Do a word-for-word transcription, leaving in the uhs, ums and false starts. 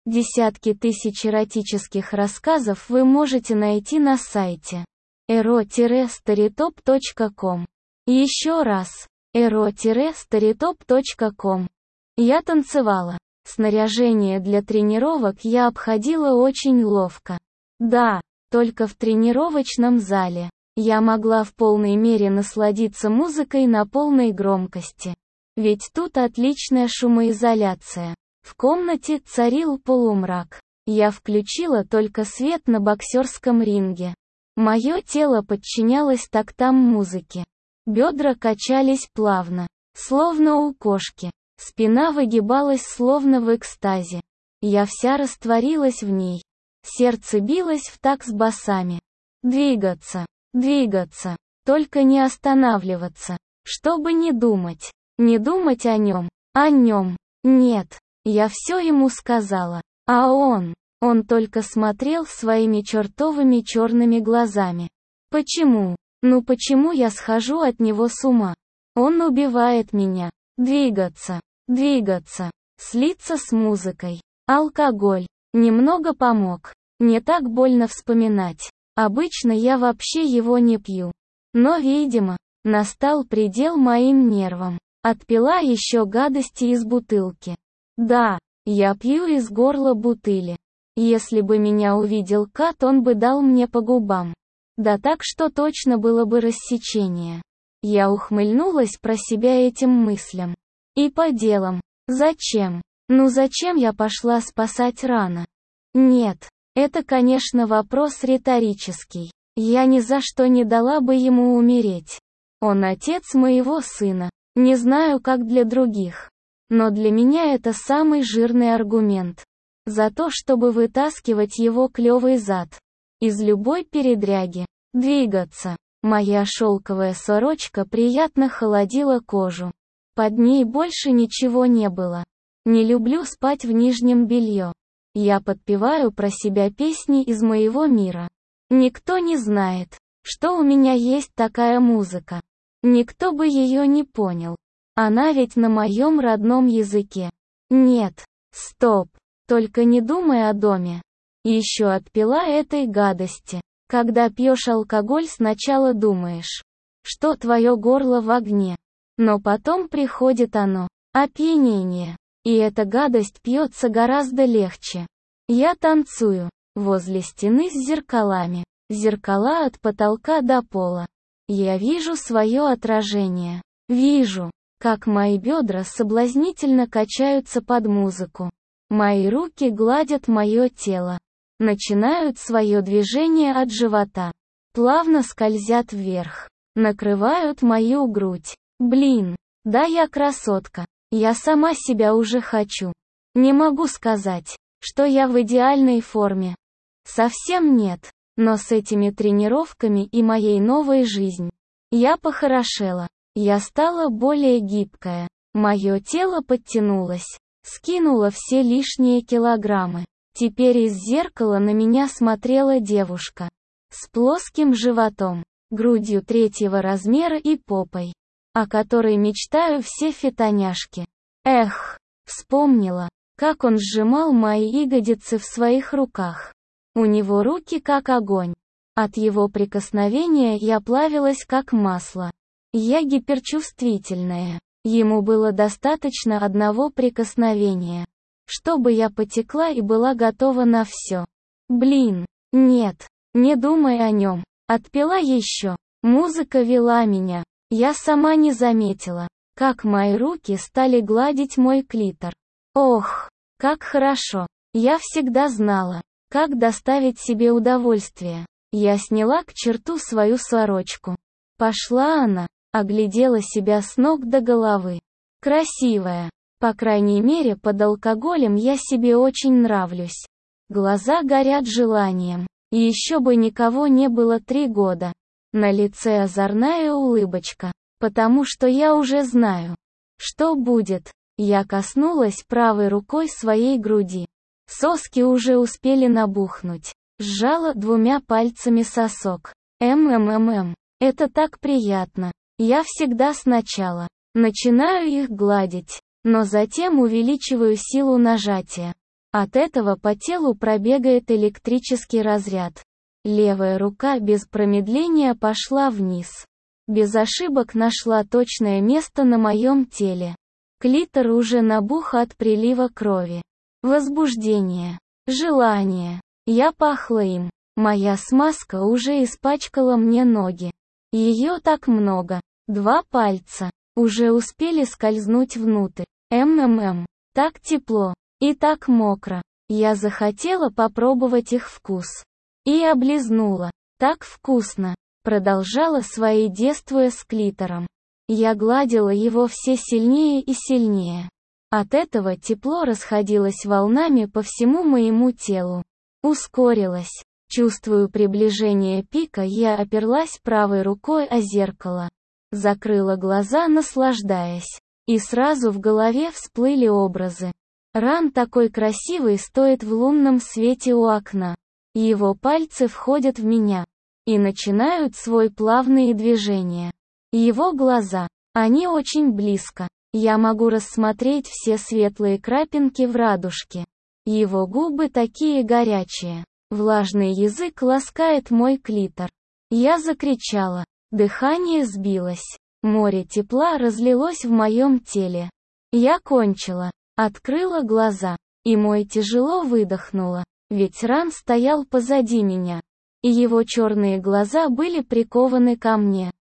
Десятки тысяч эротических рассказов вы можете найти на сайте эро старитоп точка ком. Еще раз, эро старитоп точка ком. Я танцевала. Снаряжение для тренировок я обходила очень ловко. Да, только в тренировочном зале я могла в полной мере насладиться музыкой на полной громкости. Ведь тут отличная шумоизоляция. В комнате царил полумрак. Я включила только свет на боксерском ринге. Мое тело подчинялось тактам музыки. Бедра качались плавно, словно у кошки. Спина выгибалась словно в экстазе. Я вся растворилась в ней. Сердце билось в такт с басами. Двигаться, двигаться, только не останавливаться. Чтобы не думать, не думать о нем, о нем. Нет. Я все ему сказала, а он, он только смотрел своими чертовыми черными глазами. Почему? Ну почему я схожу от него с ума? Он убивает меня. Двигаться, двигаться, слиться с музыкой. Алкоголь немного помог. Не так больно вспоминать. Обычно я вообще его не пью. Но, видимо, настал предел моим нервам. Отпила еще гадости из бутылки. Да, я пью из горла бутыли. Если бы меня увидел Кат, он бы дал мне по губам. Да так что точно было бы рассечение. Я ухмыльнулась про себя этим мыслям. И по делам. Зачем? Ну зачем я пошла спасать Рана? Нет, это, конечно, вопрос риторический. Я ни за что не дала бы ему умереть. Он отец моего сына. Не знаю, как для других. Но для меня это самый жирный аргумент. За то, чтобы вытаскивать его клёвый зад. Из любой передряги. Двигаться. Моя шелковая сорочка приятно холодила кожу. Под ней больше ничего не было. Не люблю спать в нижнем белье. Я подпеваю про себя песни из моего мира. Никто не знает, что у меня есть такая музыка. Никто бы ее не понял. Она ведь на моем родном языке. Нет, стоп, только не думай о доме. Еще отпила этой гадости. Когда пьешь алкоголь, сначала думаешь, что твое горло в огне. Но потом приходит оно, опьянение. И эта гадость пьется гораздо легче. Я танцую возле стены с зеркалами. Зеркала от потолка до пола. Я вижу свое отражение. Вижу, как мои бедра соблазнительно качаются под музыку. Мои руки гладят мое тело. Начинают свое движение от живота. Плавно скользят вверх. Накрывают мою грудь. Блин, да я красотка. Я сама себя уже хочу. Не могу сказать, что я в идеальной форме. Совсем нет. Но с этими тренировками и моей новой жизнью я похорошела. Я стала более гибкая. Мое тело подтянулось. Скинула все лишние килограммы. Теперь из зеркала на меня смотрела девушка. С плоским животом, грудью третьего размера и попой. О которой мечтаю все фитоняшки. Эх, вспомнила, как он сжимал мои ягодицы в своих руках. У него руки как огонь. От его прикосновения я плавилась как масло. Я гиперчувствительная. Ему было достаточно одного прикосновения, чтобы я потекла и была готова на все. Блин, нет, не думай о нем. Отпила еще. Музыка вела меня. Я сама не заметила, как мои руки стали гладить мой клитор. Ох, как хорошо. Я всегда знала, как доставить себе удовольствие. Я сняла к черту свою сорочку. Пошла она. Оглядела себя с ног до головы. Красивая. По крайней мере, под алкоголем я себе очень нравлюсь. Глаза горят желанием. И еще бы никого не было три года. На лице озорная улыбочка. Потому что я уже знаю, что будет. Я коснулась правой рукой своей груди. Соски уже успели набухнуть. Сжала двумя пальцами сосок. Мммм. Это так приятно. Я всегда сначала начинаю их гладить, но затем увеличиваю силу нажатия. От этого по телу пробегает электрический разряд. Левая рука без промедления пошла вниз. Без ошибок нашла точное место на моем теле. Клитор уже набух от прилива крови. Возбуждение. Желание. Я пахла им. Моя смазка уже испачкала мне ноги. Ее так много. Два пальца. Уже успели скользнуть внутрь. МММ. Так тепло. И так мокро. Я захотела попробовать их вкус. И облизнула. Так вкусно. Продолжала свои действия с клитором. Я гладила его все сильнее и сильнее. От этого тепло расходилось волнами по всему моему телу. Ускорилось. Чувствую приближение пика, я оперлась правой рукой о зеркало. Закрыла глаза, наслаждаясь. И сразу в голове всплыли образы. Ран такой красивый стоит в лунном свете у окна. Его пальцы входят в меня. И начинают свой плавные движения. Его глаза. Они очень близко. Я могу рассмотреть все светлые крапинки в радужке. Его губы такие горячие. Влажный язык ласкает мой клитор. Я закричала. Дыхание сбилось. Море тепла разлилось в моем теле. Я кончила. Открыла глаза. И мой тяжело выдохнула. Ведь Ран стоял позади меня. И его черные глаза были прикованы ко мне.